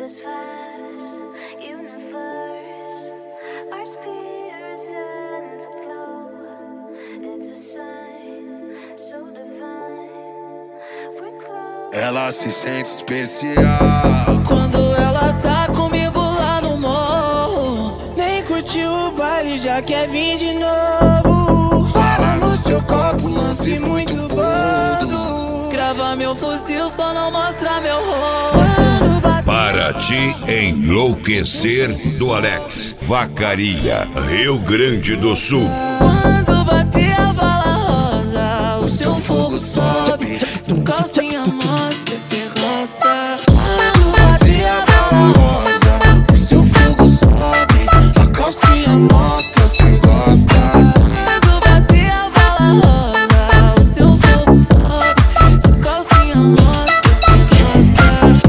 this vast universe, our spirits interglow. It's a sign so divine. We're close. Ela se sente especial quando ela tá comigo lá no morro. Nem curtiu o baile, já quer vir de novo. Fala no seu copo, lance muito gordo. Grava meu fuzil, só não mostra meu rosto. Para te enlouquecer do Alex. Vacaria, Rio Grande do Sul. Quando bater a bala rosa, o seu fogo sobe. Tu calcinha mostra, cê gosta. Quando bater a bala rosa, o seu fogo sobe. A calcinha mostra, cê gosta. Quando bater a bala rosa, o seu fogo sobe. Tu calcinha mostra, cê gosta.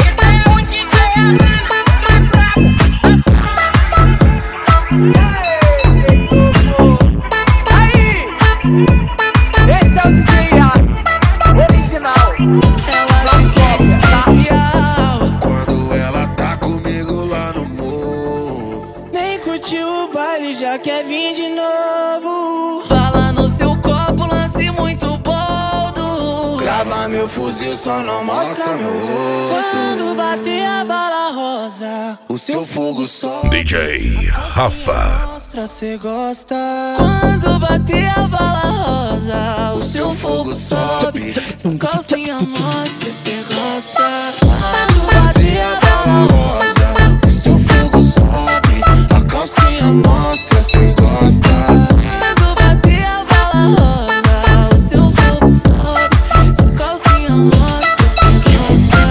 Esse é o DJ original. Ela se sente especial Quando ela tá comigo lá no morro. nem curtiu o baile, já quer vir de novo. Fala no seu copo, lance muito boldo. Grava meu fuzil, só não mostra meu rosto. Quando bater a bala rosa, O seu fogo sobe. DJ Rafa. mostra cê gosta. Quando bater a bala rosa, o seu fogo sobe. Tu calcinha mostra cê gosta. Quando bater a bala Rosa, o seu fogo sobe. A calcinha mostra, cê gosta. Quando bater a bala rosa, o seu fogo sobe. Tu calcinha mostra cê gosta.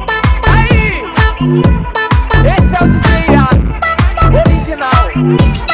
Esse é o DJ original.